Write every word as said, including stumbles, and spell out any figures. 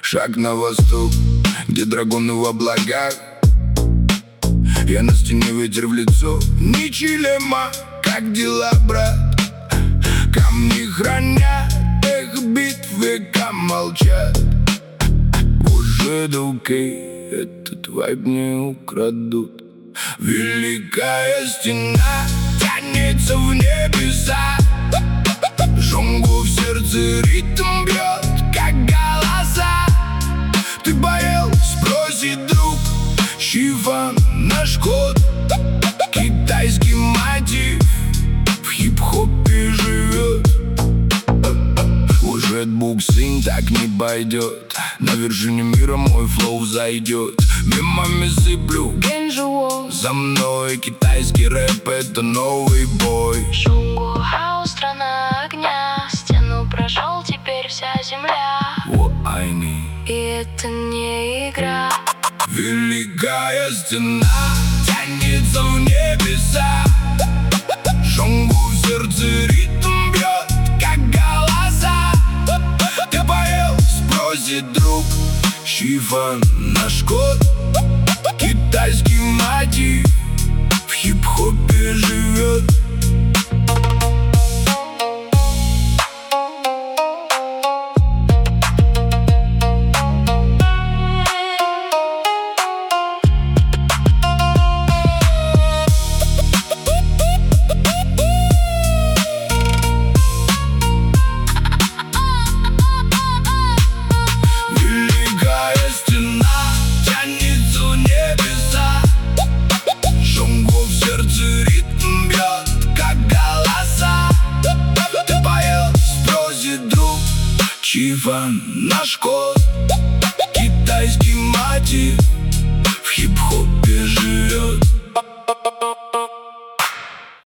Шаг на восток, где драгоны в облаках. Я на стене, ветер в лицо. Ничилема, как дела, брат? Камни хранят, эх, битв века молчат. Боже, долги, этот вайб не украдут. Великая стена тянется в небеса. Жонгу в сердце ритм бьет, как голоса. Ты поел? Спросит друг. Шифан наш код. Китайский мотив в хип-хопе живет. Уж Редбук сын так не пойдет. На вершине мира мой флоу зайдет. Мемами сыплю Генжуо. За мной китайский рэп — это новый бой. Шунгу хаус, страна огня. Стену прошел теперь вся земля. Во айни. И это не игра. Великая стена тянется в небеса. Жонгу в сердце ритм бьет, как голоса. Ты поел? Спросит друг. Шифан наш код. Китайский мотив в хип-хопе живет. Шифан наш код. Китайский мотив